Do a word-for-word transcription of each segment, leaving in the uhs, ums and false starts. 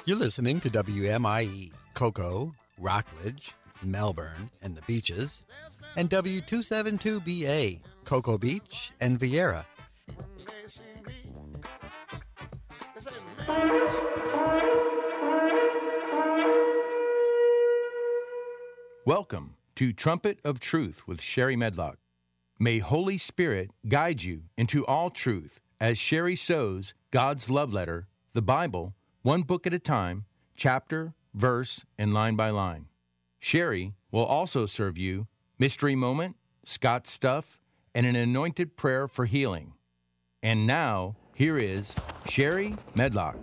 You're listening to W M I E, Cocoa, Rockledge, Melbourne, and the Beaches, and W two seventy-two B A, Cocoa Beach and Vieira. Welcome to Trumpet of Truth with Sherry Medlock. May Holy Spirit guide you into all truth as Sherry sows God's love letter, the Bible, one book at a time, chapter, verse, and line by line. Sherry will also serve you Mystery Moment, Scott Stuff, and an anointed prayer for healing. And now, here is Sherry Medlock.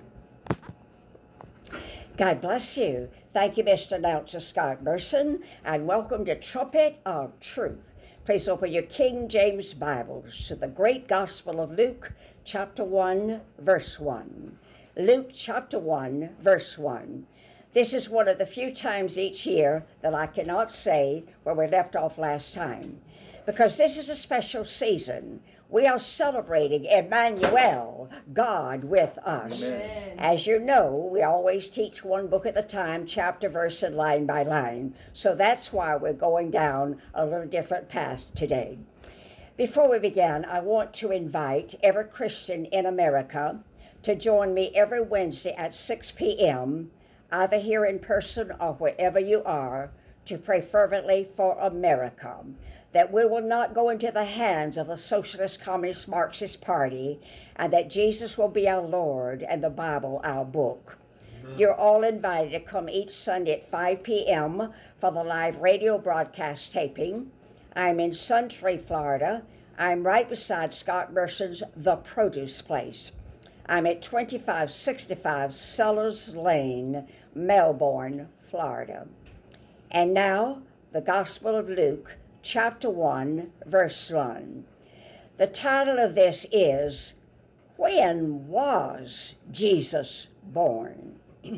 God bless you. Thank you, Mister Announcer Scott Merson, and welcome to Trumpet of Truth. Please open your King James Bibles to the great Gospel of Luke, chapter one, verse one. Luke chapter one, verse one. This is one of the few times each year that I cannot say where we left off last time, because this is a special season. We are celebrating Emmanuel, God with us. Amen. As you know, we always teach one book at a time, chapter, verse, and line by line. So that's why we're going down a little different path today. Before we begin, I want to invite every Christian in America to join me every Wednesday at six p.m., either here in person or wherever you are, to pray fervently for America, that we will not go into the hands of the Socialist, Communist, Marxist Party, and that Jesus will be our Lord and the Bible our book. Amen. You're all invited to come each Sunday at five p.m. for the live radio broadcast taping. I'm in Suntree, Florida. I'm right beside Scott Merson's The Produce Place. I'm at twenty-five sixty-five Sellers Lane, Melbourne, Florida. And now, the Gospel of Luke, chapter one, verse one. The title of this is, When Was Jesus Born?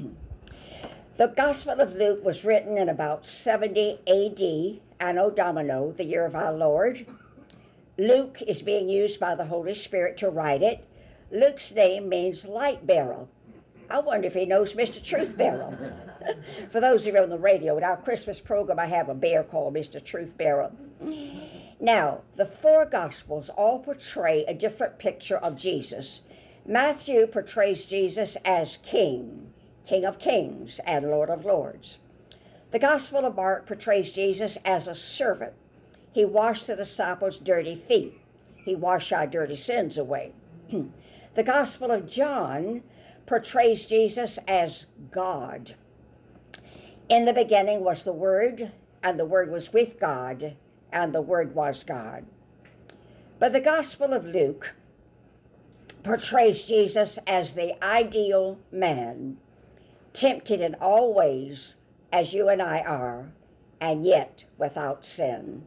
The Gospel of Luke was written in about seventy A D, Anno Domini, the year of our Lord. Luke is being used by the Holy Spirit to write it. Luke's name means light bearer. I wonder if he knows Mister Truth Bearer. For those of you on the radio, in our Christmas program, I have a bear called Mister Truth Bearer. Now, the four Gospels all portray a different picture of Jesus. Matthew portrays Jesus as King, King of Kings and Lord of Lords. The Gospel of Mark portrays Jesus as a servant. He washed the disciples' dirty feet. He washed our dirty sins away. The Gospel of John portrays Jesus as God. In the beginning was the Word, and the Word was with God, and the Word was God. But the Gospel of Luke portrays Jesus as the ideal man, tempted in all ways as you and I are, and yet without sin.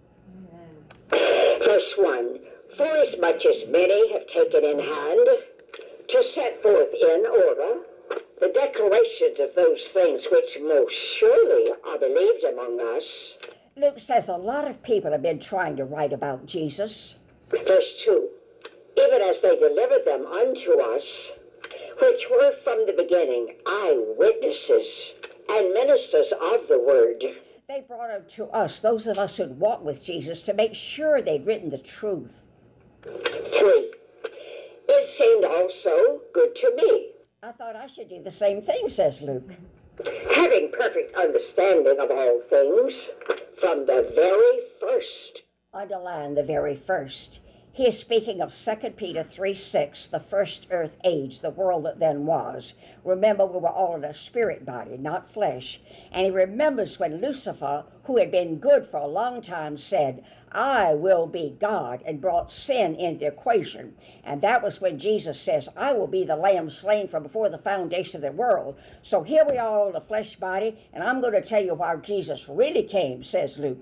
Amen. Verse one, forasmuch as many have taken in hand to set forth in order the declarations of those things which most surely are believed among us. Luke says a lot of people have been trying to write about Jesus. Verse two, even as they delivered them unto us, which were from the beginning eyewitnesses and ministers of the word. They brought them to us, those of us who'd walked with Jesus, to make sure they'd written the truth. Three, it seemed also good to me. I thought I should do the same thing, says Luke. Having perfect understanding of all things from the very first. Underline the very first. He is speaking of Second Peter three six, the first earth age, the world that then was. Remember, we were all in a spirit body, not flesh. And he remembers when Lucifer, who had been good for a long time, said, I will be God, and brought sin into the equation. And that was when Jesus says, I will be the lamb slain from before the foundation of the world. So here we are in the flesh body, and I'm going to tell you why Jesus really came, says Luke.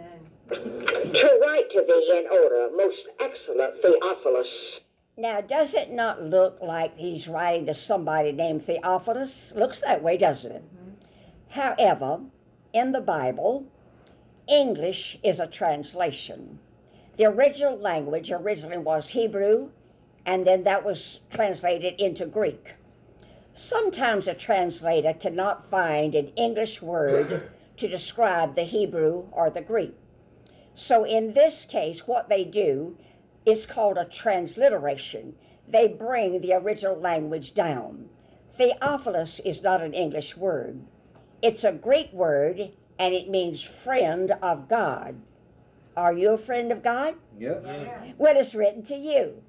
To write to thee in order, most excellent Theophilus. Now, does it not look like he's writing to somebody named Theophilus? Looks that way, doesn't it? Mm-hmm. However, in the Bible, English is a translation. The original language originally was Hebrew, and then that was translated into Greek. Sometimes a translator cannot find an English word to describe the Hebrew or the Greek. So in this case, what they do is called a transliteration. They bring the original language down. Theophilus is not an English word. It's a Greek word, and it means friend of God. Are you a friend of God? Yep. Yes. Well, it's written to you.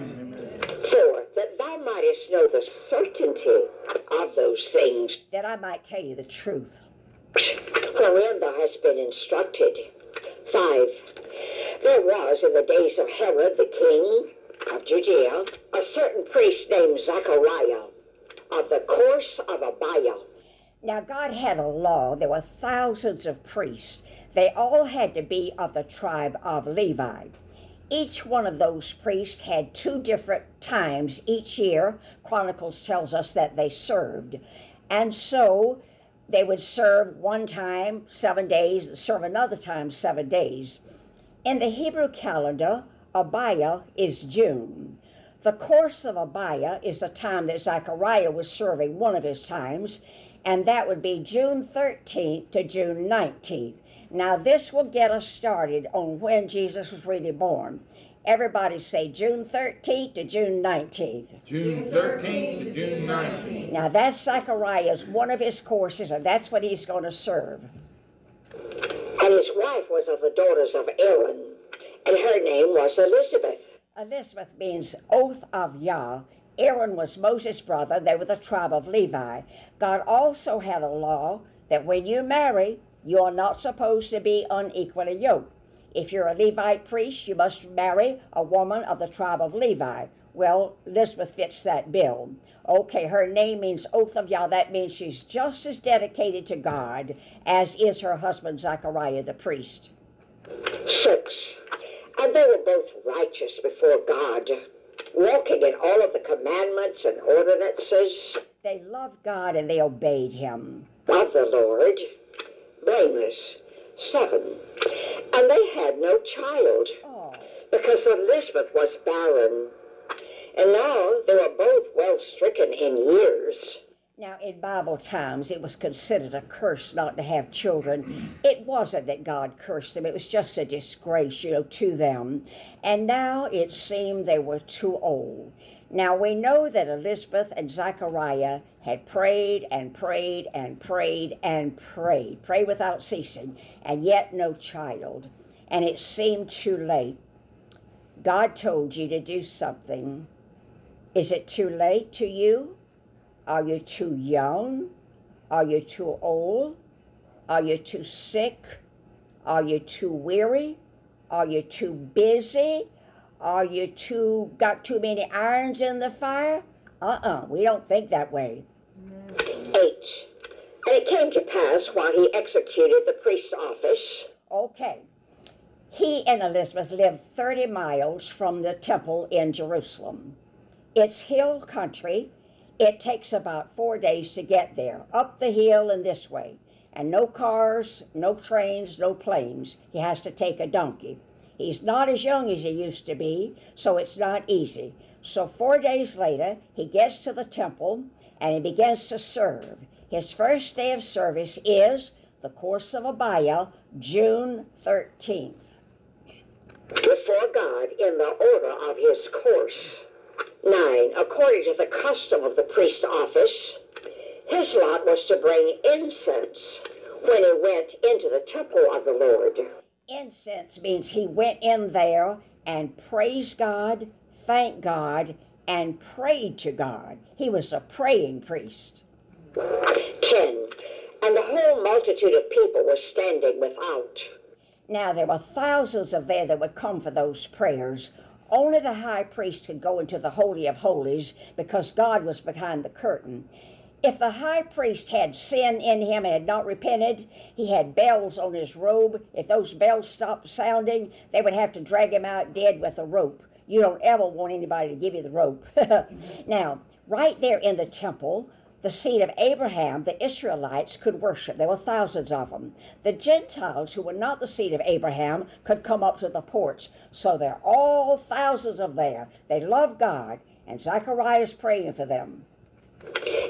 For that thou mightest know the certainty of those things, That I might tell you the truth. wherein thou hast been instructed. Five. There was in the days of Herod the king of Judea a certain priest named Zachariah of the course of Abiah. Now, God had a law. There were thousands of priests. They all had to be of the tribe of Levi. Each one of those priests had two different times each year. Chronicles tells us that they served. And so they would serve one time, seven days, serve another time, seven days. In the Hebrew calendar, Abiah is June. The course of Abiah is the time that Zechariah was serving one of his times, and that would be June thirteenth to June nineteenth. Now this will get us started on when Jesus was really born. Everybody say June thirteenth to June nineteenth. June thirteenth to June nineteenth. Now that's Zechariah's one of his courses, and that's what he's going to serve. And his wife was of the daughters of Aaron, and her name was Elizabeth. Elizabeth means oath of Yah. Aaron was Moses' brother. They were the tribe of Levi. God also had a law that when you marry, you are not supposed to be unequally yoked. If you're a Levite priest, you must marry a woman of the tribe of Levi. Well, Elizabeth fits that bill. Okay, her name means oath of Yah. That means she's just as dedicated to God as is her husband Zechariah the priest. Six. And they were both righteous before God, walking in all of the commandments and ordinances They loved God and they obeyed him. of the Lord, blameless. Seven. And they had no child, Oh, because Elizabeth was barren. And now they were both well stricken in years. now in Bible times, it was considered a curse not to have children. It wasn't that God cursed them. It was just a disgrace, you know, to them. And now it seemed they were too old. Now we know that Elizabeth and Zechariah had prayed and prayed and prayed and prayed, prayed without ceasing, and yet no child. And it seemed too late. God told you to do something. Is it too late to you? Are you too young? Are you too old? Are you too sick? Are you too weary? Are you too busy? Are you too got too many irons in the fire? Uh-uh, we don't think that way. Eight. And it came to pass while he executed the priest's office. Okay. He and Elizabeth lived thirty miles from the temple in Jerusalem. It's hill country. It takes about four days to get there, up the hill and this way. And no cars, no trains, no planes. He has to take a donkey. He's not as young as he used to be, so it's not easy. So four days later, he gets to the temple and he begins to serve. His first day of service is the course of Abiah, June thirteenth. Before God in the order of his course. Nine. According to the custom of the priest's office, his lot was to bring incense when he went into the temple of the Lord. Incense means he went in there and praised God, thanked God, and prayed to God. He was a praying priest. Ten. And the whole multitude of people was standing without. Now, there were thousands of there that would come for those prayers. Only the high priest could go into the Holy of Holies because God was behind the curtain. If the high priest had sin in him and had not repented, he had bells on his robe. If those bells stopped sounding, they would have to drag him out dead with a rope. You don't ever want anybody to give you the rope. Now, right there in the temple, the seed of Abraham, the Israelites could worship. There were thousands of them. The Gentiles, who were not the seed of Abraham, could come up to the porch. So they're all thousands of there. They love God, and Zechariah is praying for them.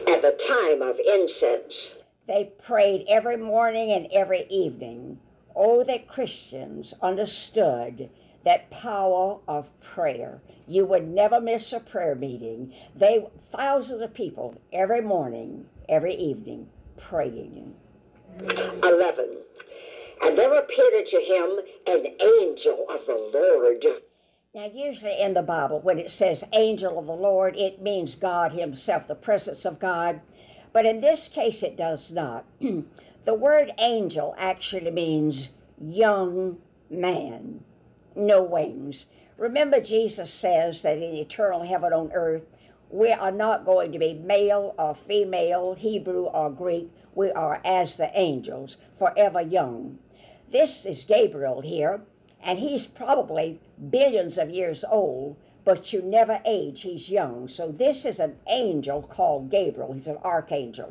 at the time of incense. They prayed every morning and every evening. Oh, that Christians understood that power of prayer. You would never miss a prayer meeting. They, thousands of people every morning, every evening, praying. eleven. And there appeared unto him an angel of the Lord. Now, usually in the Bible, when it says angel of the Lord, it means God himself, the presence of God. But in this case, it does not. The word angel actually means young man, no wings. Remember, Jesus says that in eternal heaven on earth, we are not going to be male or female, Hebrew or Greek. We are as the angels, forever young. This is Gabriel here, and he's probably billions of years old, but you never age, he's young. So this is an angel called Gabriel. He's an archangel.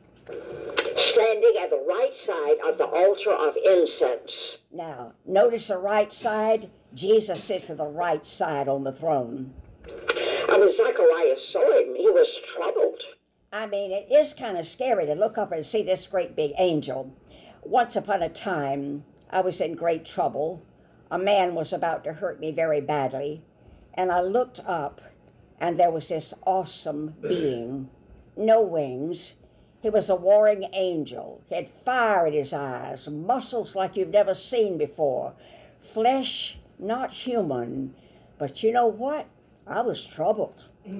Standing at the right side of the altar of incense. Now, notice the right side. Jesus sits at the right side on the throne. And when Zachariah saw him, he was troubled. I mean, it is kind of scary to look up and see this great big angel. Once upon a time, I was in great trouble. A man was about to hurt me very badly. And I looked up, and there was this awesome being, no wings. He was a warring angel. He had fire in his eyes, muscles like you've never seen before, flesh not human. But you know what? I was troubled. And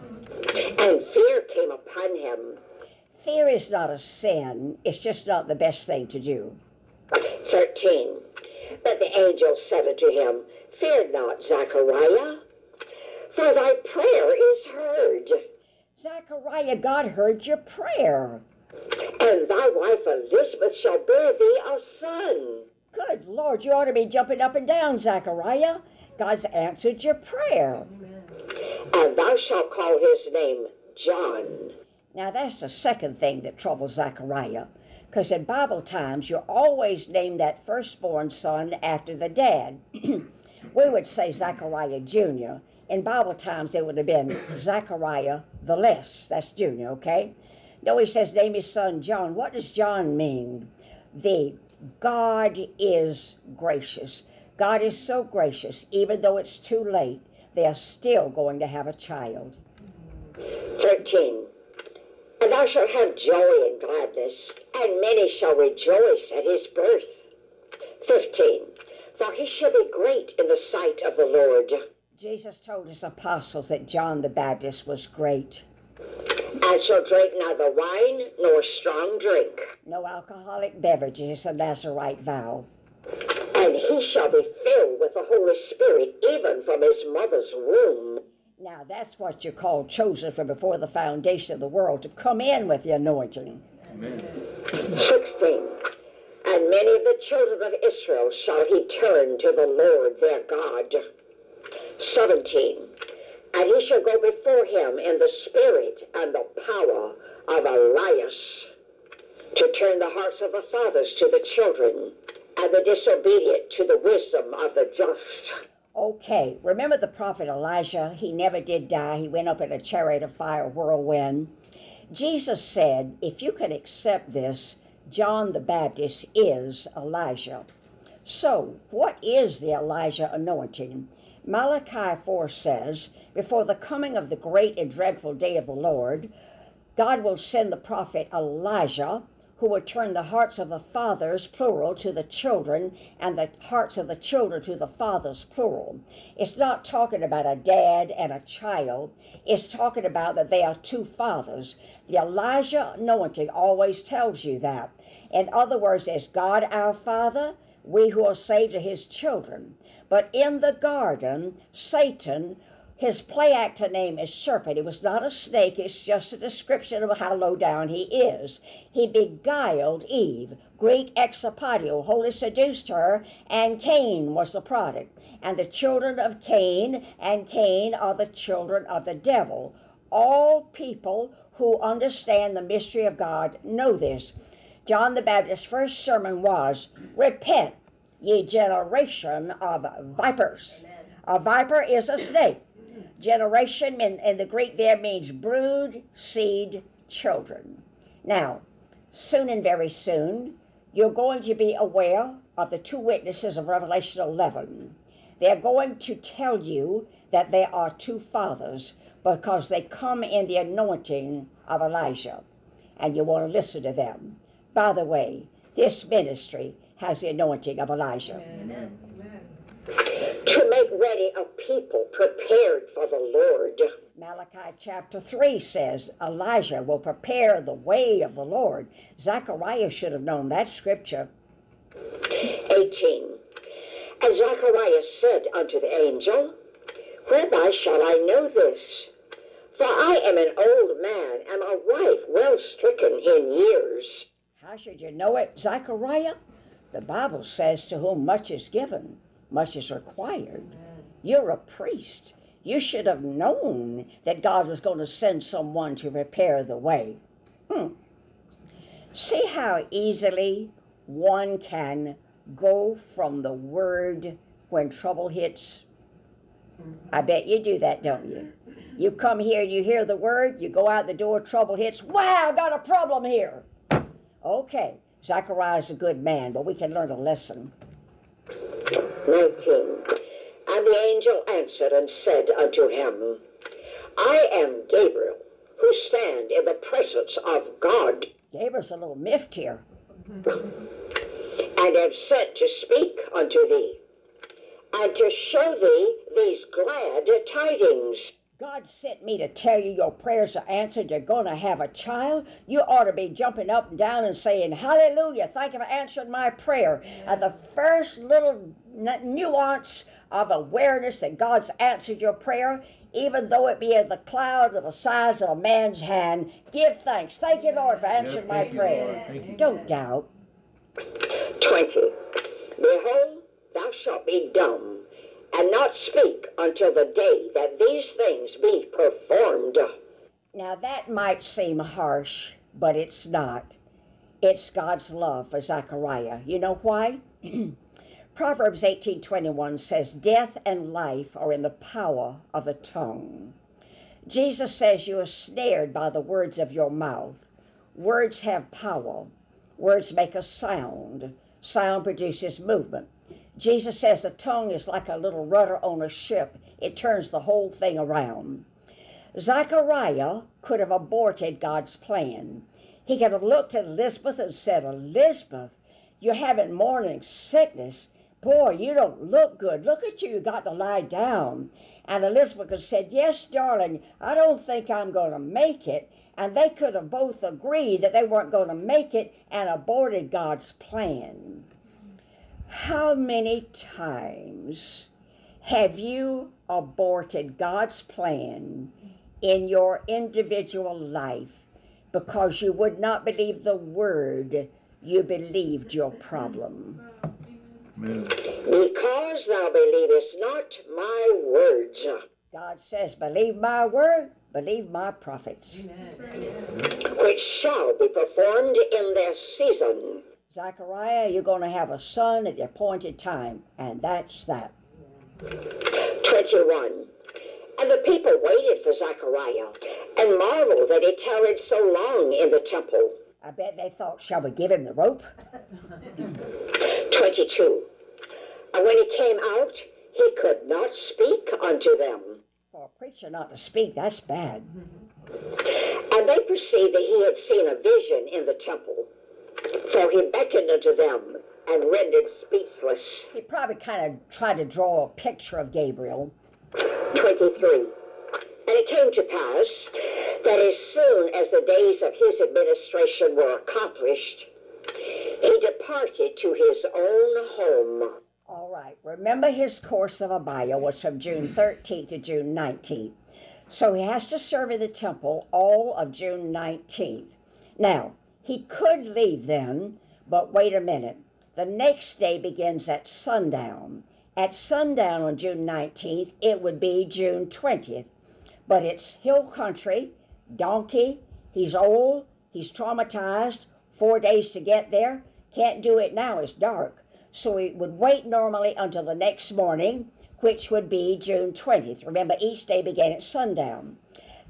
fear came upon him. Fear is not a sin. It's just not the best thing to do. thirteen. But the angel said unto him, Fear not, Zachariah, for thy prayer is heard. Zachariah, God heard your prayer. And thy wife Elizabeth shall bear thee a son. Good Lord, you ought to be jumping up and down, Zachariah. God's answered your prayer. And thou shalt call his name John. Now that's the second thing that troubles Zachariah. Because in Bible times, you always name that firstborn son after the dad. We would say Zachariah Junior In Bible times, it would have been Zachariah the less. That's Junior, okay? No, he says, name his son John. What does John mean? The God is gracious. God is so gracious, even though it's too late, they are still going to have a child. thirteen. And thou shalt have joy and gladness, and many shall rejoice at his birth. fifteen. For he shall be great in the sight of the Lord. Jesus told his apostles that John the Baptist was great. And shall drink neither wine nor strong drink. No alcoholic beverages, a Nazarite vow. And he shall be filled with the Holy Spirit, even from his mother's womb. Now that's what you call chosen from before the foundation of the world, to come in with the anointing. Amen. sixteen. And many of the children of Israel shall he turn to the Lord their God. seventeen. And he shall go before him in the spirit and the power of Elias, to turn the hearts of the fathers to the children, and the disobedient to the wisdom of the just. Okay, remember the prophet Elijah? He never did die. He went up in a chariot of fire, whirlwind. Jesus said, if you can accept this, John the Baptist is Elijah. So, what is the Elijah anointing? Malachi four says, before the coming of the great and dreadful day of the Lord, God will send the prophet Elijah, who will turn the hearts of the fathers, plural, to the children, and the hearts of the children to the fathers, plural. It's not talking about a dad and a child. It's talking about that they are two fathers. The Elijah anointing always tells you that. In other words, as God our Father, we who are saved are his children. But in the garden, Satan, his play actor name is Serpent. He was not a snake. It's just a description of how low down he is. He beguiled Eve. Greek exapatio, wholly seduced her, and Cain was the product. And the children of Cain and Cain are the children of the devil. All people who understand the mystery of God know this. John the Baptist's first sermon was, repent, ye generation of vipers. Amen. A viper is a snake. Generation in, in the Greek there means brood, seed, children. Now, soon and very soon, you're going to be aware of the two witnesses of Revelation eleven. They're going to tell you that there are two fathers because they come in the anointing of Elijah, and you want to listen to them. By the way, this ministry has the anointing of Elijah. Amen. To make ready a people prepared for the Lord. Malachi chapter three says Elijah will prepare the way of the Lord. Zechariah should have known that scripture. eighteen. And Zechariah said unto the angel, Whereby shall I know this? For I am an old man, and my wife well stricken in years. How should you know it, Zechariah? The Bible says, to whom much is given, much is required. You're a priest. You should have known that God was going to send someone to prepare the way. Hmm. See how easily one can go from the word when trouble hits? I bet you do that, don't you? You come here and you hear the word, you go out the door, trouble hits. Wow, got a problem here. Okay, Zechariah's a good man, but we can learn a lesson. nineteen. And the angel answered and said unto him, I am Gabriel, who stand in the presence of God, Gabriel's a little miffed here. and am sent to speak unto thee, and to show thee these glad tidings. God sent me to tell you your prayers are answered. You're going to have a child. You ought to be jumping up and down and saying, hallelujah, thank you for answering my prayer. And the first little nuance of awareness that God's answered your prayer, even though it be in the cloud of the size of a man's hand, give thanks. Thank you, Lord, for answering my prayer. Don't doubt. twenty. Behold, thou shalt be dumb, and not speak until the day that these things be performed. Now that might seem harsh, but it's not. It's God's love for Zechariah. You know why? Proverbs eighteen twenty-one says, death and life are in the power of the tongue. Jesus says you are snared by the words of your mouth. Words have power. Words make a sound. Sound produces movement. Jesus says the tongue is like a little rudder on a ship. It turns the whole thing around. Zechariah could have aborted God's plan. He could have looked at Elizabeth and said, Elizabeth, you're having morning sickness. Boy, you don't look good. Look at you, you got to lie down. And Elizabeth could have said, yes, darling, I don't think I'm going to make it. And they could have both agreed that they weren't going to make it and aborted God's plan. How many times have you aborted God's plan in your individual life because you would not believe the word, you believed your problem? Amen. Because thou believest not my words. God says, believe my word, believe my prophets. Amen. Which shall be performed in their season. Zechariah, you're going to have a son at the appointed time, and that's that. twenty-one. And the people waited for Zechariah, and marveled that he tarried so long in the temple. I bet they thought, shall we give him the rope? twenty-two. And when he came out, he could not speak unto them. For a preacher not to speak, that's bad. And they perceived that he had seen a vision in the temple. So he beckoned unto them and rendered speechless. He probably kind of tried to draw a picture of Gabriel. twenty-three. And it came to pass that as soon as the days of his administration were accomplished, he departed to his own home. All right, remember his course of Abia was from June thirteenth to June nineteenth. So he has to serve in the temple all of June nineteenth. Now, he could leave then, but wait a minute. The next day begins at sundown. At sundown on June nineteenth, it would be June twentieth. But it's hill country, donkey, he's old, he's traumatized, four days to get there. Can't do it now, it's dark. So he would wait normally until the next morning, which would be June twentieth. Remember, each day began at sundown.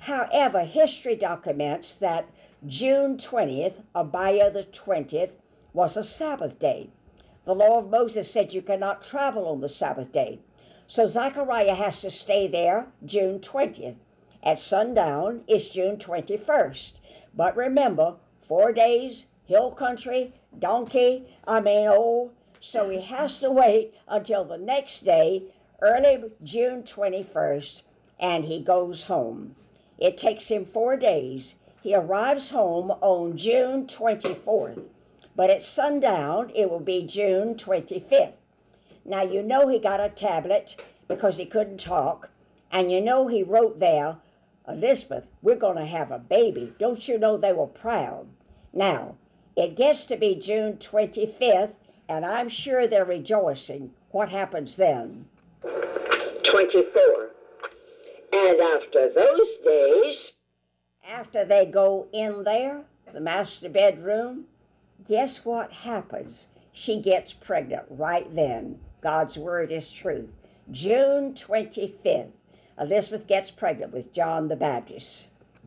However, history documents that June twentieth, Abiah the twentieth, was a Sabbath day. The law of Moses said you cannot travel on the Sabbath day. So Zechariah has to stay there June twentieth. At sundown is June twenty-first. But remember, four days, hill country, donkey, I mean, oh, so he has to wait until the next day, early June twenty-first, and he goes home. It takes him four days. He arrives home on June twenty-fourth, but at sundown, it will be June twenty-fifth. Now, you know he got a tablet because he couldn't talk, and you know he wrote there, Elizabeth, we're going to have a baby. Don't you know they were proud? Now, it gets to be June twenty-fifth, and I'm sure they're rejoicing. What happens then? twenty-four. And after those days, after they go in there, the master bedroom, guess what happens? She gets pregnant right then. God's word is truth. June twenty-fifth, Elizabeth gets pregnant with John the Baptist.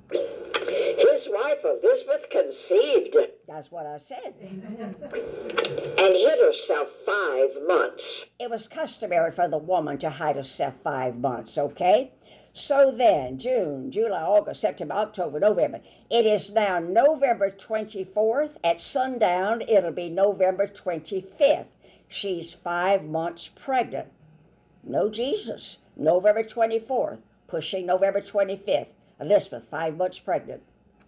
His wife Elizabeth conceived. That's what I said. And hid herself five months. It was customary for the woman to hide herself five months, okay? So then, June, July, August, September, October, November. It is now November twenty-fourth. At sundown, it'll be November twenty-fifth. She's five months pregnant. No Jesus. November twenty-fourth, pushing November twenty-fifth. Elizabeth, five months pregnant.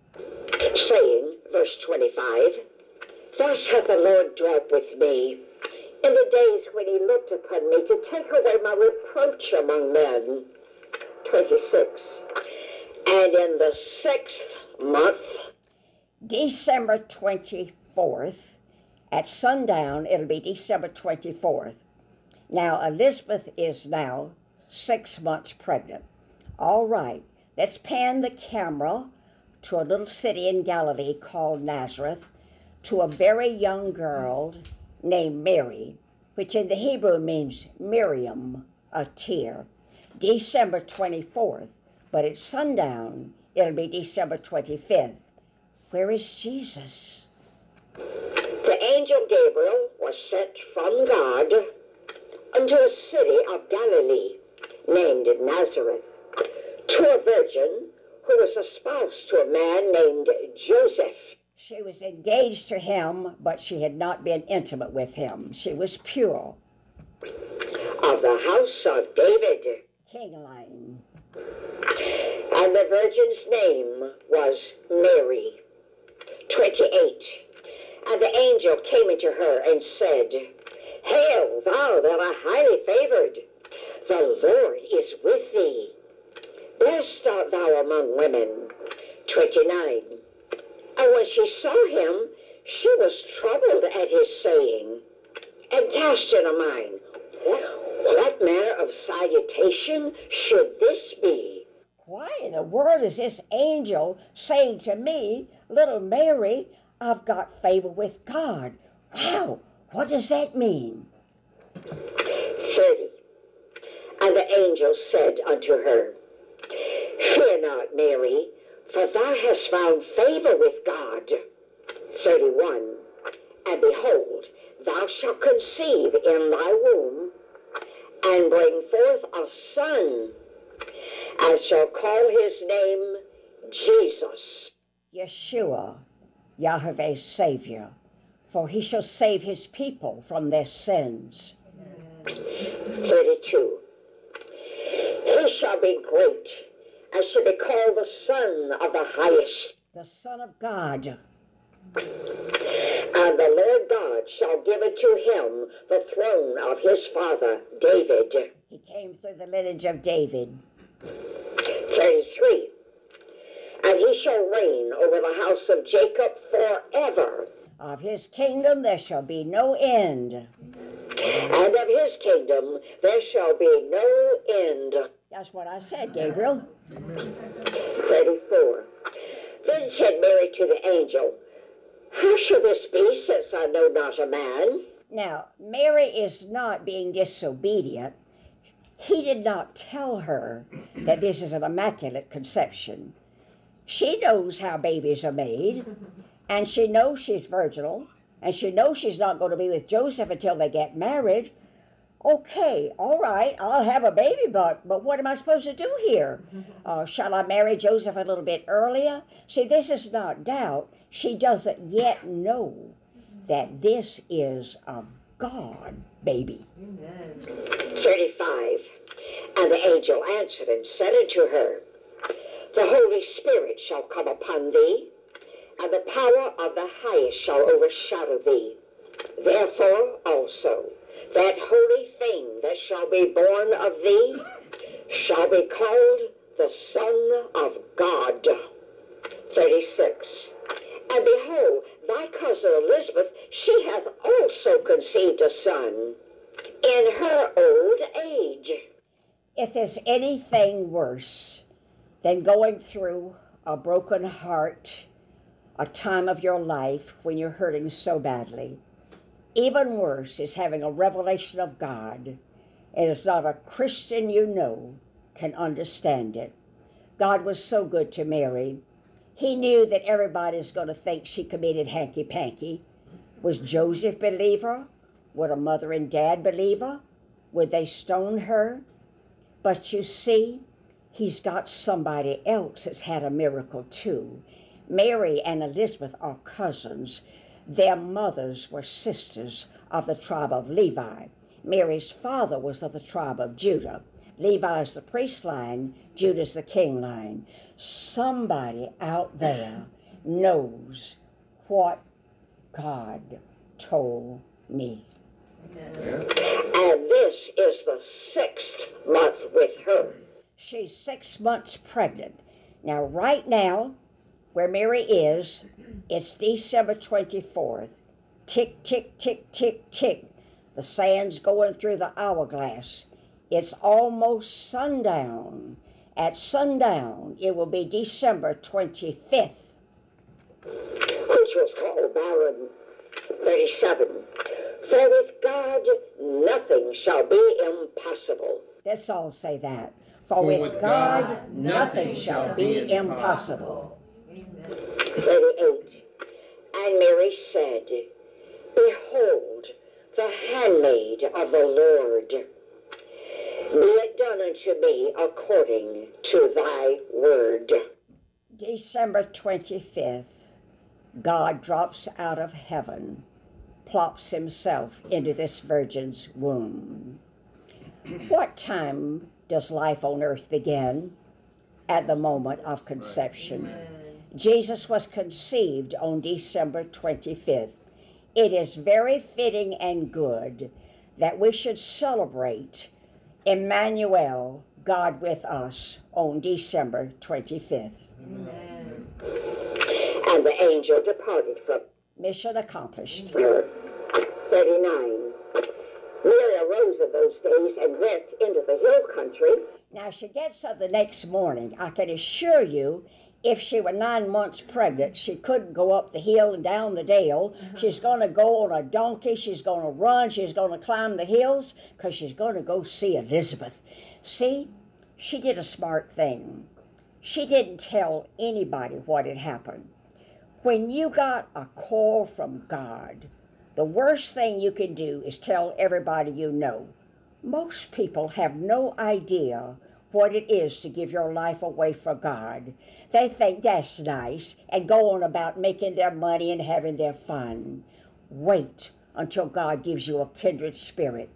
Saying, verse twenty-five, thus hath the Lord dealt with me in the days when he looked upon me to take away my reproach among men. twenty-six. And in the sixth month, December twenty-fourth, at sundown, it'll be December twenty-fourth. Now, Elizabeth is now six months pregnant. All right, let's pan the camera to a little city in Galilee called Nazareth, to a very young girl named Mary, which in the Hebrew means Miriam, a tear. December twenty-fourth, but at sundown, it'll be December twenty-fifth. Where is Jesus? The angel Gabriel was sent from God unto a city of Galilee named Nazareth, to a virgin who was espoused to a man named Joseph. She was engaged to him, but she had not been intimate with him. She was pure. Of the house of David. King line. And the virgin's name was Mary. twenty-eight. And the angel came into her and said, Hail, thou that art highly favored, the Lord is with thee. Blessed art thou among women. twenty-nine. And when she saw him, she was troubled at his saying, and cast in her mind, What manner of salutation should this be? Why in the world is this angel saying to me, little Mary, I've got favor with God? Wow, what does that mean? thirty. And the angel said unto her, Fear not, Mary, for thou hast found favor with God. thirty-one. And behold, thou shalt conceive in thy womb, and bring forth a son, and shall call his name Jesus. Yeshua, Yahweh's Savior, for he shall save his people from their sins. thirty-two. He shall be great, and shall be called the Son of the Highest. The Son of God. And the Lord God shall give unto him the throne of his father David. He came through the lineage of David. thirty-three. And he shall reign over the house of Jacob forever. Of his kingdom there shall be no end. And of his kingdom there shall be no end. That's what I said, Gabriel. thirty-four. Then said Mary to the angel, How shall this be, since I know not a man? Now, Mary is not being disobedient. He did not tell her that this is an immaculate conception. She knows how babies are made, and she knows she's virginal, and she knows she's not going to be with Joseph until they get married. Okay, all right, I'll have a baby, but, but what am I supposed to do here? Uh, shall I marry Joseph a little bit earlier? See, this is not doubt. She doesn't yet know that this is a God baby. Amen. thirty-five. And the angel answered and said unto her, The Holy Spirit shall come upon thee, and the power of the highest shall overshadow thee. Therefore also, that holy thing that shall be born of thee shall be called the Son of God. thirty-six. And behold, thy cousin Elizabeth, she hath also conceived a son in her old age. If there's anything worse than going through a broken heart, a time of your life when you're hurting so badly, even worse is having a revelation of God. It is not a Christian you know can understand it. God was so good to Mary. He knew that everybody's going to think she committed hanky-panky. Was Joseph believe her? Would a mother and dad believe her? Would they stone her? But you see, he's got somebody else that's had a miracle too. Mary and Elizabeth are cousins. Their mothers were sisters of the tribe of Levi. Mary's father was of the tribe of Judah. Levi's the priest line, Judah's the king line. Somebody out there knows what God told me. Amen. And this is the sixth month with her. She's six months pregnant. Now, right now, where Mary is, it's December twenty-fourth. Tick, tick, tick, tick, tick. The sand's going through the hourglass. It's almost sundown. At sundown, it will be December twenty-fifth. Which was called barren. thirty-seven. For with God nothing shall be impossible. Let's all say that. For with God nothing shall be impossible. thirty-eight. And Mary said, Behold, the handmaid of the Lord. Be it done unto me according to thy word. December twenty-fifth, God drops out of heaven, plops himself into this virgin's womb. What time does life on earth begin? At the moment of conception. Jesus was conceived on December twenty-fifth. It is very fitting and good that we should celebrate Emmanuel, God with us, on December twenty-fifth. Amen. And the angel departed from Mission accomplished. her. thirty-nine. Mary arose in those days and went into the hill country. Now she gets up the next morning. I can assure you, if she were nine months pregnant, she couldn't go up the hill and down the dale. Uh-huh. She's going to go on a donkey. She's going to run. She's going to climb the hills because she's going to go see Elizabeth. See, she did a smart thing. She didn't tell anybody what had happened. When you got a call from God, the worst thing you can do is tell everybody you know. Most people have no idea what it is to give your life away for God. They think that's nice and go on about making their money and having their fun. Wait until God gives you a kindred spirit.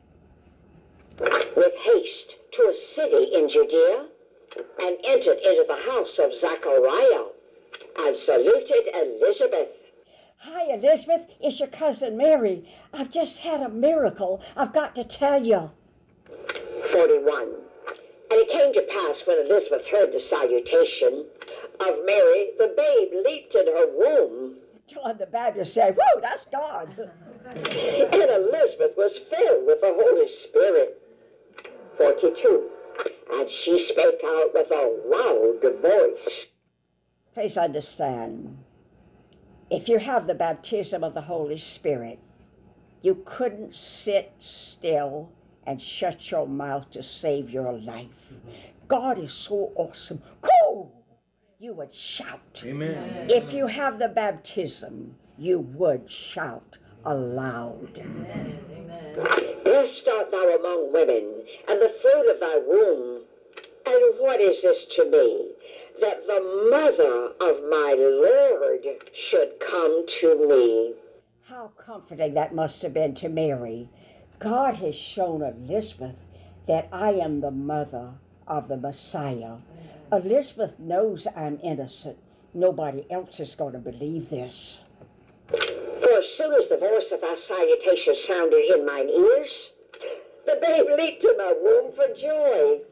With haste to a city in Judea, and entered into the house of Zachariah, and saluted Elizabeth. Hi, Elizabeth. It's your cousin Mary. I've just had a miracle. I've got to tell you. forty-one. And it came to pass when Elizabeth heard the salutation of Mary, the babe leaped in her womb. John the Baptist said, whoo, that's God. And Elizabeth was filled with the Holy Spirit. forty-two. And she spake out with a loud voice. Please understand, if you have the baptism of the Holy Spirit, you couldn't sit still and shut your mouth to save your life. God is so awesome. Cool! You would shout. Amen. If you have the baptism, you would shout aloud. Amen. Amen. Blessed art thou among women, and the fruit of thy womb. And what is this to me? That the mother of my Lord should come to me. How comforting that must have been to Mary. God has shown Elizabeth that I am the mother of the Messiah. Elizabeth knows I'm innocent. Nobody else is going to believe this. For as soon as the voice of thy salutation sounded in mine ears, the babe leaped in my womb for joy.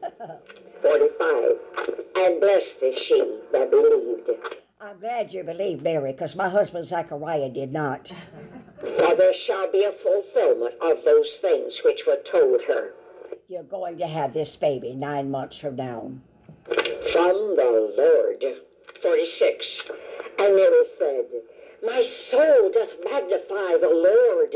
forty-five. And blessed is she that believed. I'm glad you believe, Mary, because my husband Zechariah did not. For there shall be a fulfillment of those things which were told her. You're going to have this baby nine months from now. From the Lord. forty-six. And Mary said, My soul doth magnify the Lord,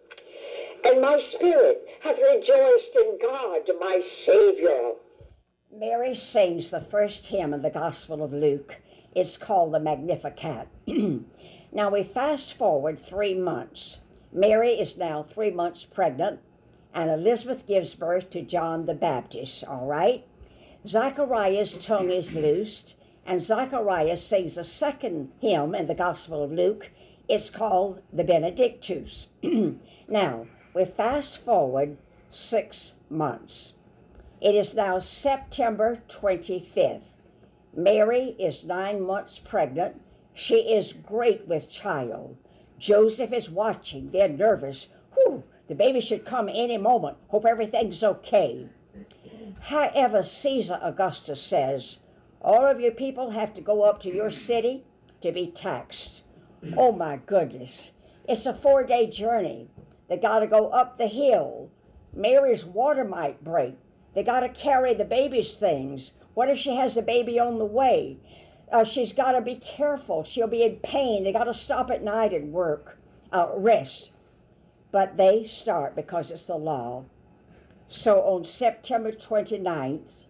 and my spirit hath rejoiced in God my Savior. Mary sings the first hymn in the Gospel of Luke. It's called the Magnificat. Now we fast forward three months. Mary is now three months pregnant, and Elizabeth gives birth to John the Baptist, all right? Zechariah's tongue is loosed, and Zechariah sings a second hymn in the Gospel of Luke. It's called the Benedictus. Now, we fast forward six months. It is now September twenty-fifth. Mary is nine months pregnant. She is great with child. Joseph is watching. They're nervous. Whew, the baby should come any moment. Hope everything's okay. However, Caesar Augustus says, all of you people have to go up to your city to be taxed. Oh my goodness. It's a four-day journey. They got to go up the hill. Mary's water might break. They got to carry the baby's things. What if she has the baby on the way? Uh, she's got to be careful. She'll be in pain. They got to stop at night and work, uh, rest. But they start because it's the law. So on September twenty-ninth,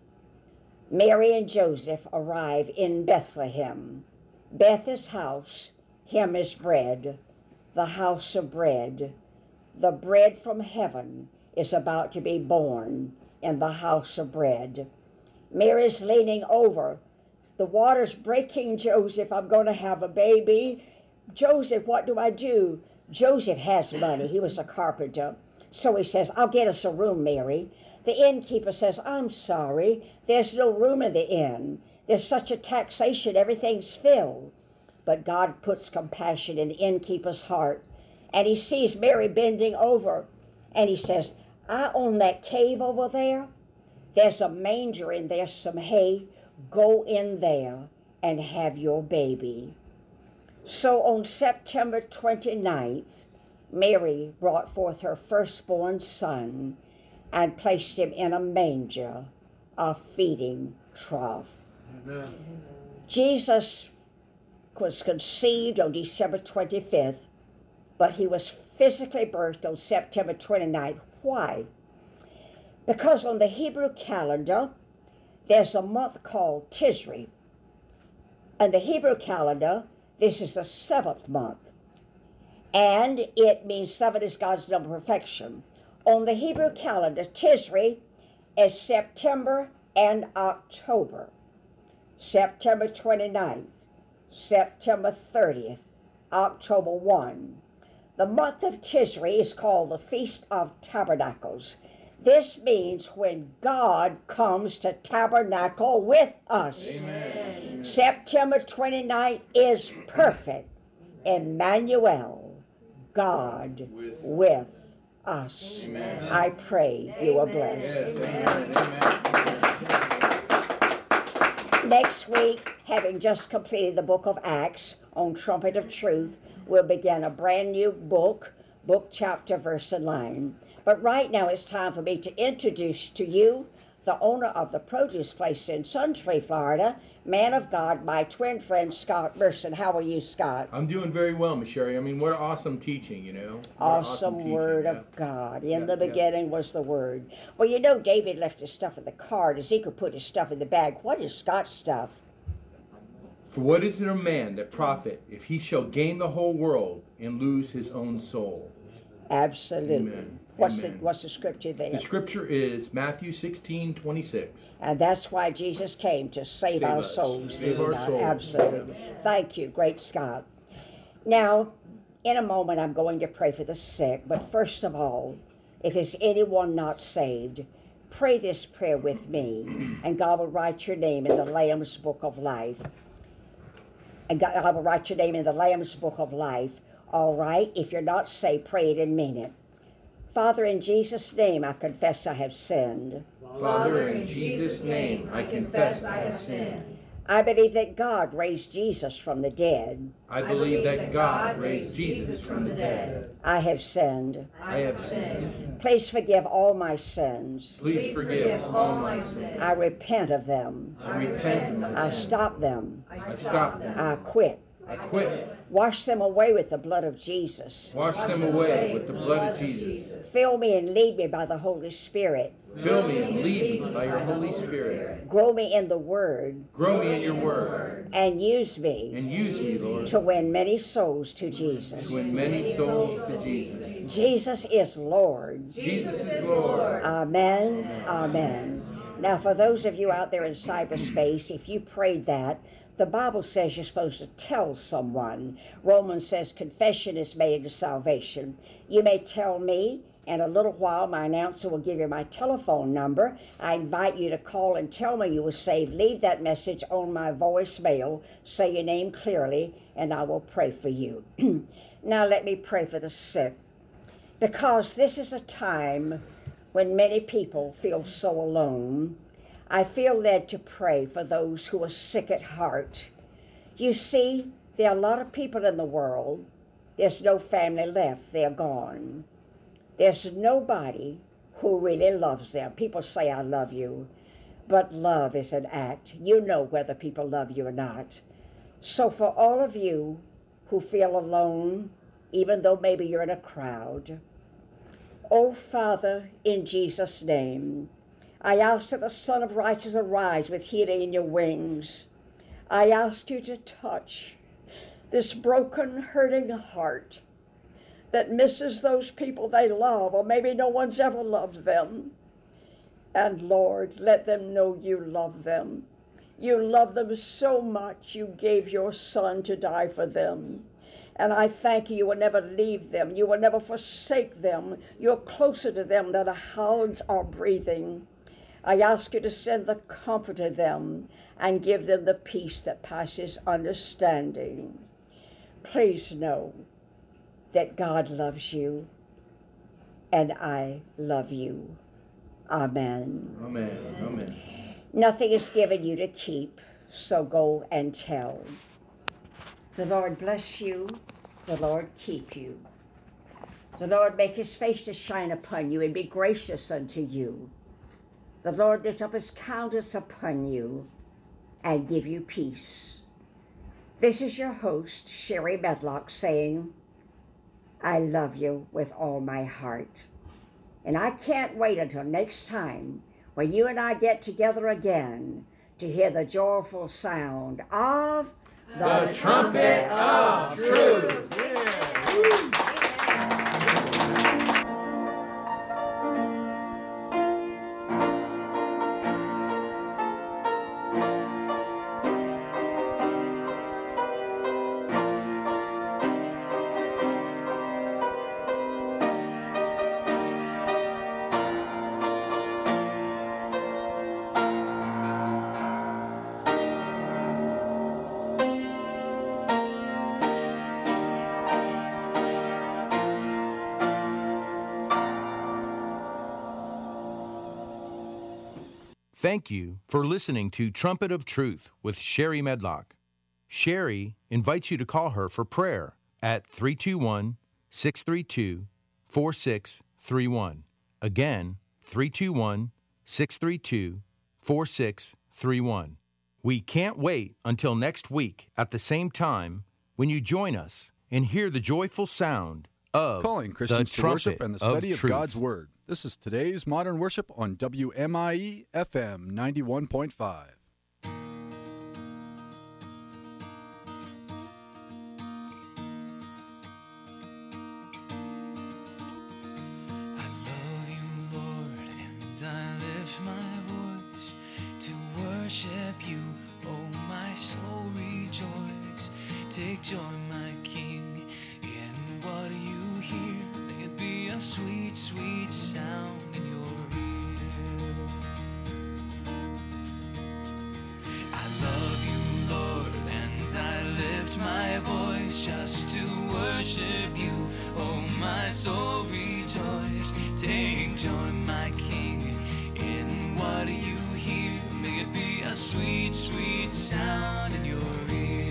Mary and Joseph arrive in Bethlehem. Beth is house, him is bread, the house of bread. The bread from heaven is about to be born in the house of bread. Mary's leaning over. The water's breaking, Joseph. I'm going to have a baby. Joseph, what do I do? Joseph has money. He was a carpenter. So he says, I'll get us a room, Mary. The innkeeper says, I'm sorry. There's no room in the inn. There's such a taxation. Everything's filled. But God puts compassion in the innkeeper's heart. And he sees Mary bending over. And he says, I own that cave over there. There's a manger in there, some hay. Go in there and have your baby. So on September twenty-ninth, Mary brought forth her firstborn son and placed him in a manger, a feeding trough. Amen. Jesus was conceived on December twenty-fifth, but he was physically birthed on September twenty-ninth. Why? Because on the Hebrew calendar, there's a month called Tisri. And the Hebrew calendar, this is the seventh month. And it means seven is God's number of perfection. On the Hebrew calendar, Tisri is September and October. September twenty-ninth, September thirtieth, October first. The month of Tisri is called the Feast of Tabernacles. This means when God comes to tabernacle with us. Amen. September twenty-ninth is perfect. Emmanuel, God with, with us. Amen. I pray Amen. You are blessed. Amen. Next week, having just completed the book of Acts on Trumpet of Truth, we'll begin a brand new book, book, chapter, verse, and line. But right now it's time for me to introduce to you the owner of the produce place in Suntree, Florida, man of God, my twin friend, Scott Merson. How are you, Scott? I'm doing very well, Miss Sherry. I mean, what awesome teaching, you know. What Awesome, teaching, Word yeah. of God. In Yeah, the yeah. beginning was the Word. Well, you know, David left his stuff in the cart. Ezekiel put his stuff in the bag. What is Scott's stuff? For what is it a man that profit if he shall gain the whole world and lose his own soul? Absolutely. Amen. What's Amen. the what's the scripture there? The scripture is Matthew sixteen twenty-six. And that's why Jesus came, to save, Save our us. souls. Save did he our not? souls. Absolutely. Thank you, great Scott. Now, in a moment, I'm going to pray for the sick. But first of all, if there's anyone not saved, pray this prayer with me, and God will write your name in the Lamb's Book of Life. And God, God will write your name in the Lamb's Book of Life. All right? If you're not saved, pray it and mean it. Father, in Jesus' name, I confess I have sinned. Father, in Jesus' name, I confess I have sinned. I believe that God raised Jesus from the dead. I believe that God raised Jesus from the dead. I have sinned. I have sinned. Please forgive all my sins. Please forgive all my sins. I repent of them. I repent of my I sins. stop them. I stop them. I quit. I quit. Wash them away with the blood of Jesus. Wash them away with the blood of Jesus. Fill me and lead me by the Holy Spirit. Fill me and lead me by your Holy Spirit. Grow me in the Word Grow me in your word. and use me And use me, Lord, to win many souls to Jesus. to win many souls to Jesus. Jesus is Lord. Jesus is Lord. Amen. Amen. Now, for those of you out there in cyberspace, if you prayed that, the Bible says you're supposed to tell someone. Romans says confession is made to salvation. You may tell me. In a little while, my announcer will give you my telephone number. I invite you to call and tell me you were saved. Leave that message on my voicemail. Say your name clearly, and I will pray for you. Now let me pray for the sick. Because this is a time when many people feel so alone, I feel led to pray for those who are sick at heart. You see, there are a lot of people in the world. There's no family left. They're gone. There's nobody who really loves them. People say, I love you. But love is an act. You know whether people love you or not. So for all of you who feel alone, even though maybe you're in a crowd, oh, Father, in Jesus' name, I ask that the Son of Righteousness arise with healing in your wings. I ask you to touch this broken, hurting heart that misses those people they love, or maybe no one's ever loved them. And Lord, let them know you love them. You love them so much, you gave your Son to die for them. And I thank you, you will never leave them. You will never forsake them. You're closer to them than the hounds are breathing. I ask you to send the comfort to them and give them the peace that passes understanding. Please know that God loves you, and I love you. Amen. Amen. Amen. Nothing is given you to keep, so go and tell. The Lord bless you. The Lord keep you. The Lord make his face to shine upon you and be gracious unto you. The Lord lift up his countenance upon you and give you peace. This is your host, Sherry Medlock, saying, I love you with all my heart. And I can't wait until next time when you and I get together again to hear the joyful sound of the, The trumpet of truth. Thank you for listening to Trumpet of Truth with Sherry Medlock. Sherry invites you to call her for prayer at three two one, six three two, four six three one. Again, three two one, six three two, four six three one. We can't wait until next week at the same time when you join us and hear the joyful sound of Calling the Christians to worship trumpet and the study of, truth. God's Word. This is today's Modern Worship on W M I E F M ninety-one point five. Take joy, my King, in what you hear. May it be a sweet, sweet sound in your ear. I love you, Lord, and I lift my voice just to worship you. Oh, my soul rejoice. Take joy, my King, in what you hear. May it be a sweet, sweet sound in your ear.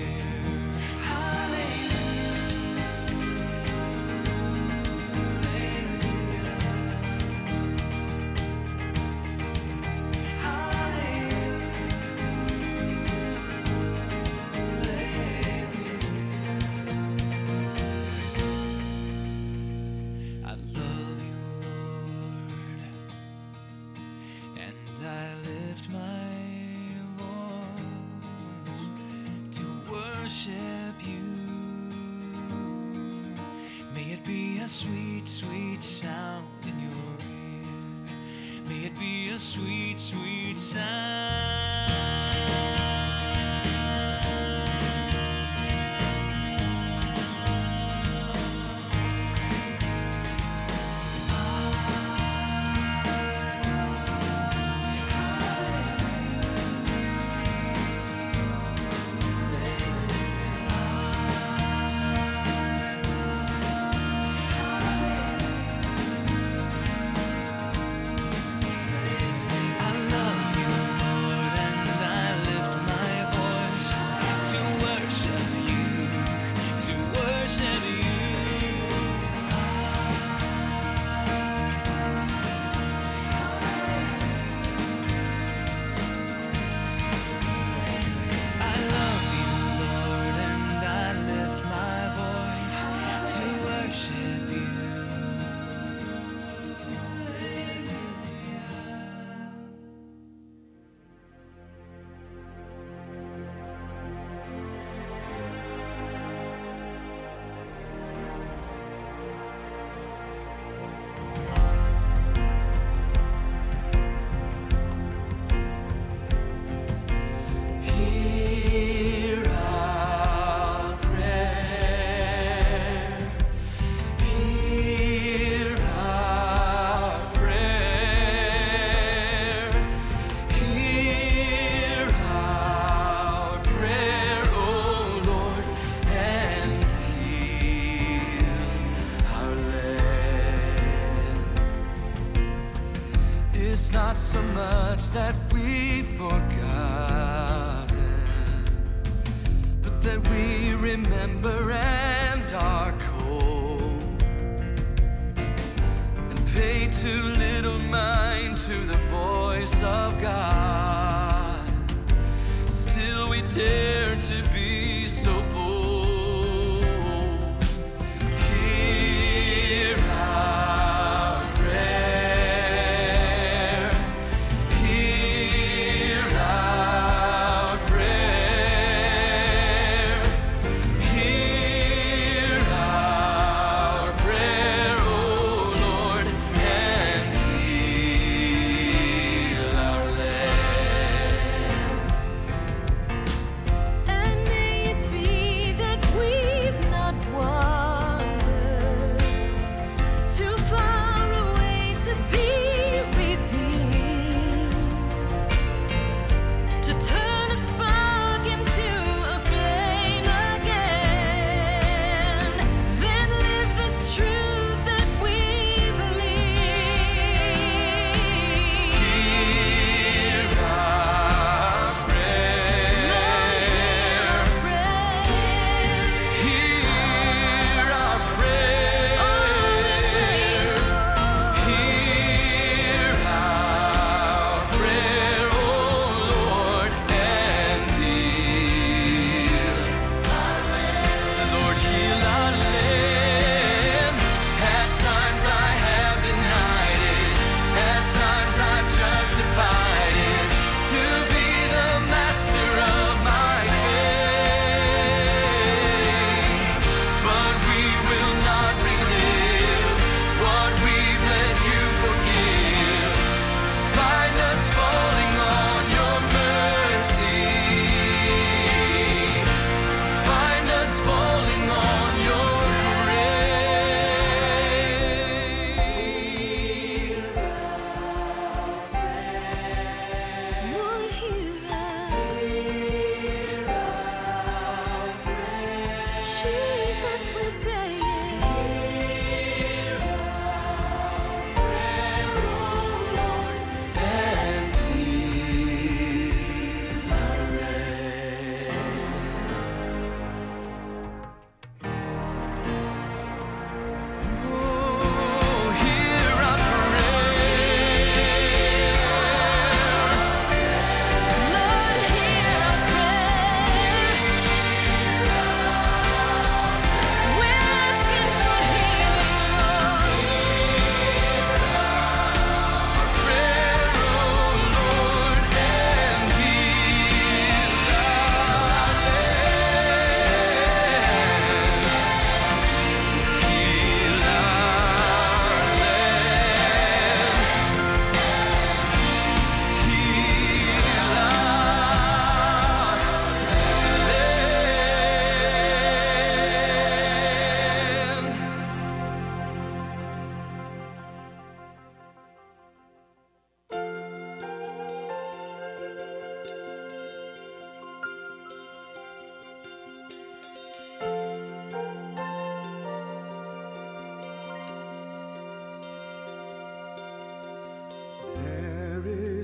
Sweet, sweet sound in your ear. May it be a sweet, sweet sound. Not so much that we've forgotten, but that we remember and are cold, and pay too little mind to the voice of God. Still we dare to be so bold. Hear our prayer.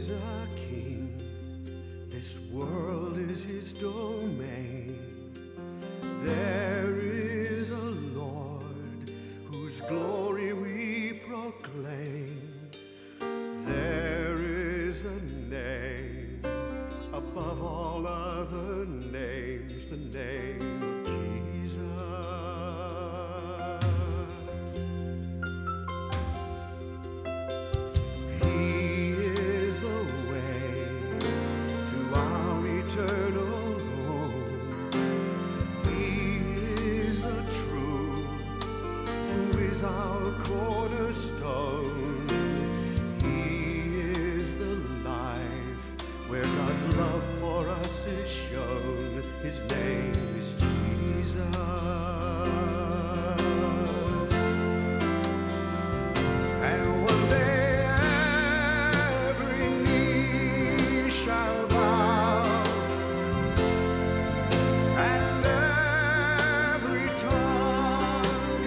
is a king, this world is his domain. There is a Lord whose glory we proclaim. There is a name above all other names, the name of Jesus. He is the way to our eternal home. He is the truth, who is our cornerstone. He is the life, where God's love for us is shown. His name is Jesus. And one day every knee shall bow, and every tongue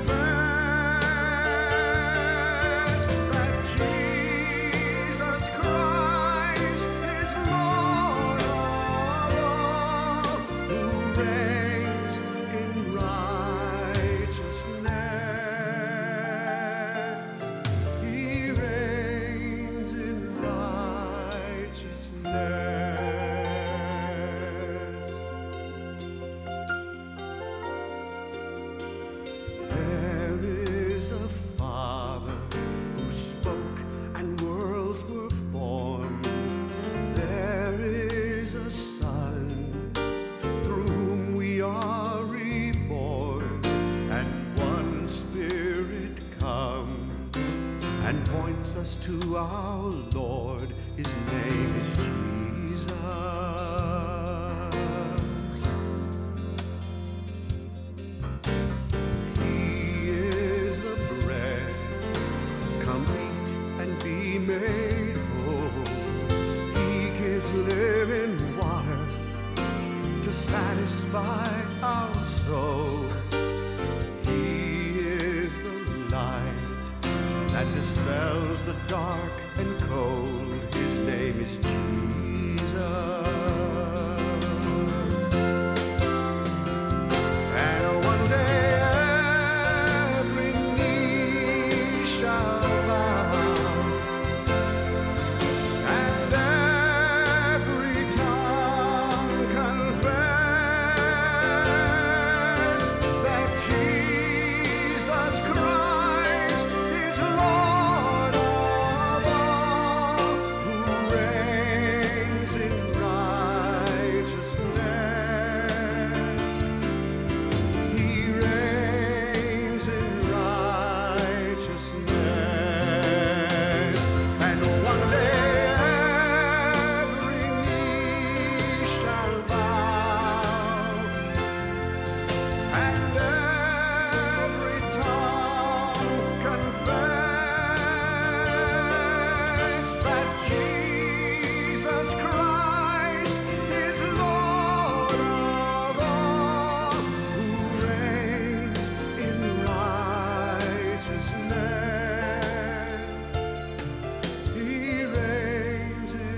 confess that Jesus Christ is Lord of all, who reigns in righteousness. He reigns in righteousness. There is a Father who spoke and worlds were formed. There is a Son through whom we are reborn. And one Spirit comes and points us to our Lord. His name is Jesus. He is the bread. Come eat and be made whole. He gives living water to satisfy our soul. He is the light that dispels the dark and cold. His name is Jesus. And one day every knee shall bow, and every tongue confess that Jesus Christ is Lord of all, who reigns in righteousness. He reigns in righteousness. And one day every knee shall bow, and every tongue confess that Jesus Christ is Lord of all, who reigns in righteousness. He reigns in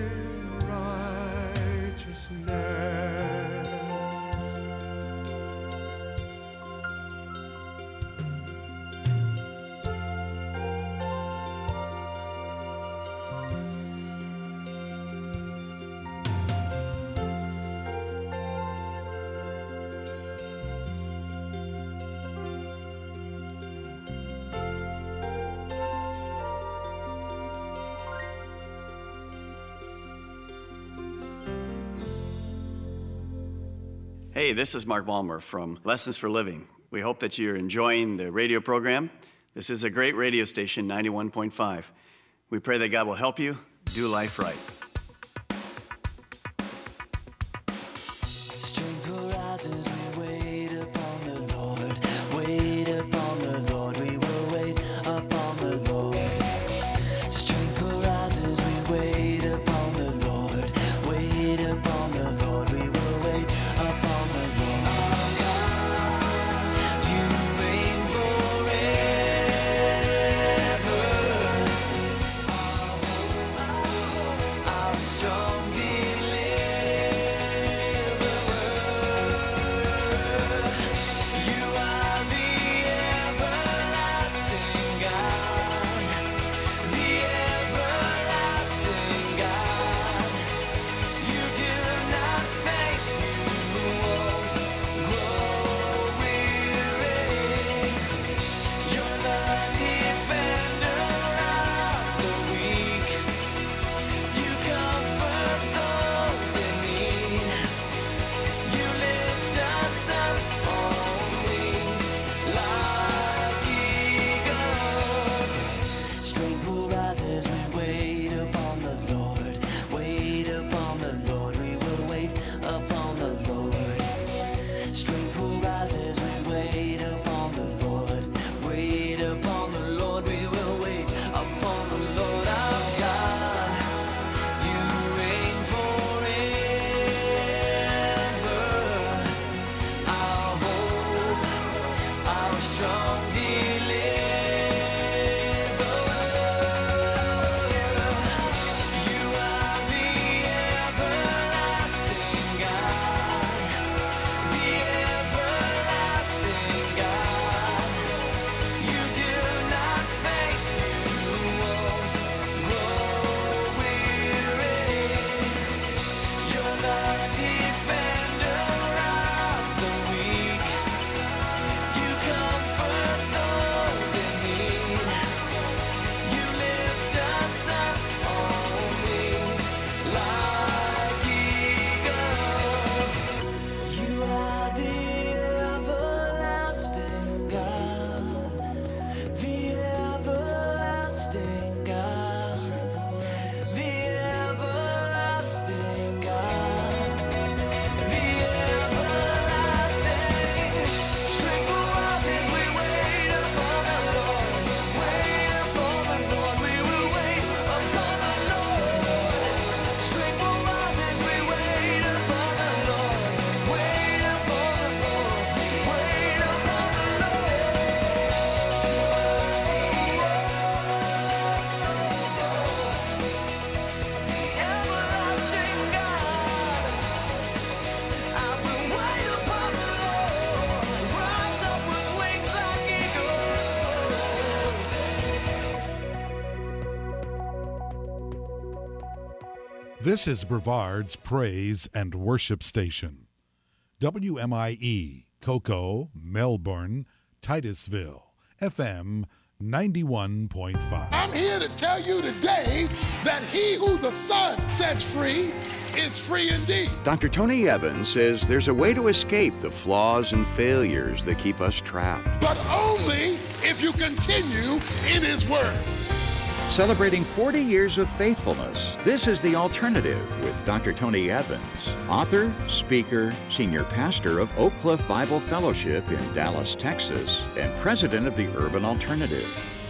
righteousness. Hey, this is Mark Balmer from Lessons for Living. We hope that you're enjoying the radio program. This is a great radio station, ninety-one point five. We pray that God will help you do life right. Strength will rise as we wait upon the Lord. Wait upon the Lord. We will wait upon the Lord. Strength will rise as we wait upon the Lord. Wait upon the Lord. We will wait upon the Lord. Our God, you reign forever. Our hope, our hope. wait upon the Lord. Wait upon the Lord. We will wait upon the Lord our God. You reign forever. Our hope, our strong This is Brevard's Praise and Worship Station. W M I E, Cocoa, Melbourne, Titusville, F M ninety-one point five. I'm here to tell you today that he who the Son sets free is free indeed. Doctor Tony Evans says there's a way to escape the flaws and failures that keep us trapped. But only if you continue in his word. Celebrating forty years of faithfulness, this is The Alternative with Doctor Tony Evans, author, speaker, senior pastor of Oak Cliff Bible Fellowship in Dallas, Texas, and president of the Urban Alternative.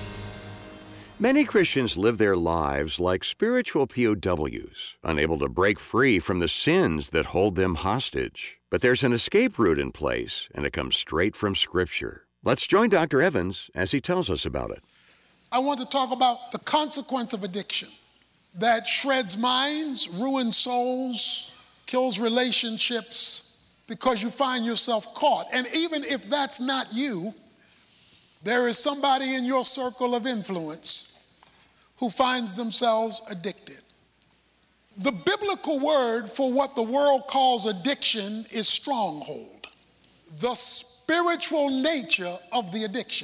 Many Christians live their lives like spiritual P O Ws, unable to break free from the sins that hold them hostage. But there's an escape route in place, and it comes straight from Scripture. Let's join Doctor Evans as he tells us about it. I want to talk about the consequence of addiction that shreds minds, ruins souls, kills relationships because you find yourself caught. And even if that's not you, there is somebody in your circle of influence who finds themselves addicted. The biblical word for what the world calls addiction is stronghold, the spiritual nature of the addiction.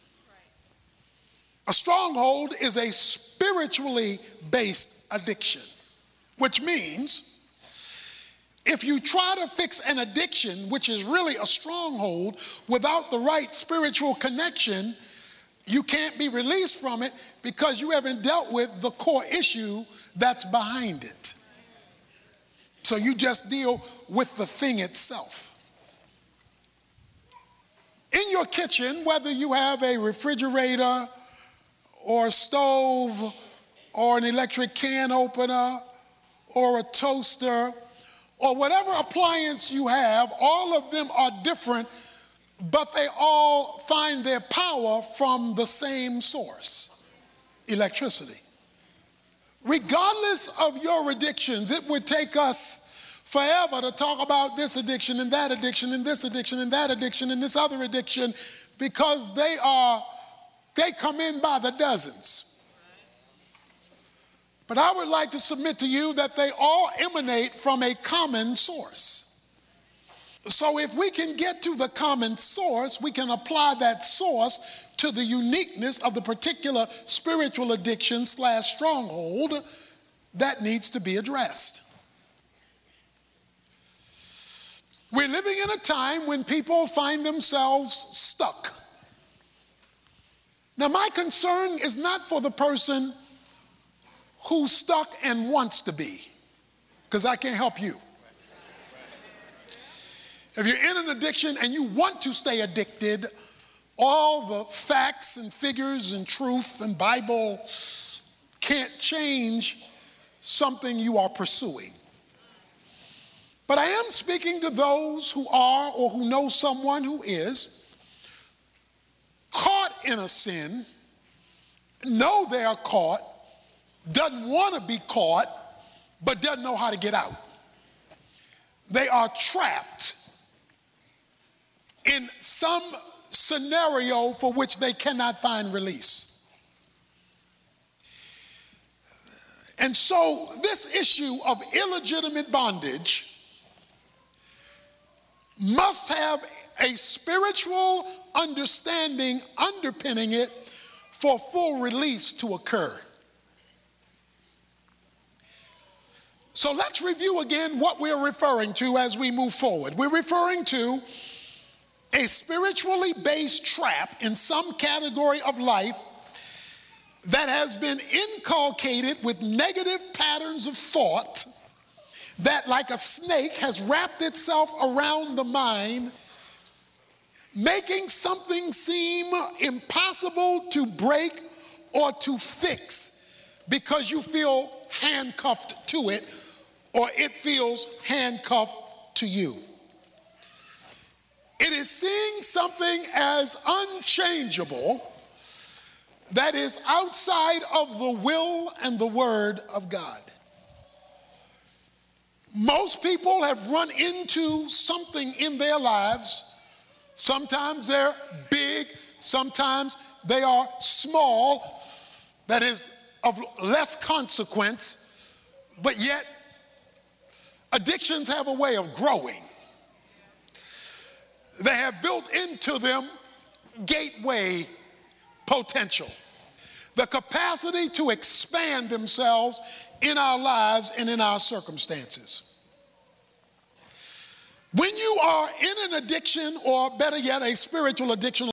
A stronghold is a spiritually based addiction, which means if you try to fix an addiction, which is really a stronghold, without the right spiritual connection, you can't be released from it because you haven't dealt with the core issue that's behind it. So you just deal with the thing itself. In your kitchen, whether you have a refrigerator or a stove, or an electric can opener, or a toaster, or whatever appliance you have, all of them are different, but they all find their power from the same source, electricity. Regardless of your addictions, it would take us forever to talk about this addiction and that addiction and this addiction and that addiction and this other addiction, because they are They come in by the dozens. But I would like to submit to you that they all emanate from a common source. So if we can get to the common source, we can apply that source to the uniqueness of the particular spiritual addiction slash stronghold that needs to be addressed. We're living in a time when people find themselves stuck. Now, my concern is not for the person who's stuck and wants to be, because I can't help you. If you're in an addiction and you want to stay addicted, all the facts and figures and truth and Bible can't change something you are pursuing. But I am speaking to those who are or who know someone who is caught in a sin, know they are caught, doesn't want to be caught, but doesn't know how to get out. They are trapped in some scenario for which they cannot find release. And so this issue of illegitimate bondage must have a spiritual understanding underpinning it for full release to occur. So let's review again what we're referring to as we move forward. We're referring to a spiritually based trap in some category of life that has been inculcated with negative patterns of thought that, like a snake, has wrapped itself around the mind, making something seem impossible to break or to fix because you feel handcuffed to it or it feels handcuffed to you. It is seeing something as unchangeable that is outside of the will and the word of God. Most people have run into something in their lives. Sometimes they're big, sometimes they are small, that is of less consequence, but yet addictions have a way of growing. They have built into them gateway potential, the capacity to expand themselves in our lives and in our circumstances. When you are in an addiction, or better yet, a spiritual addiction,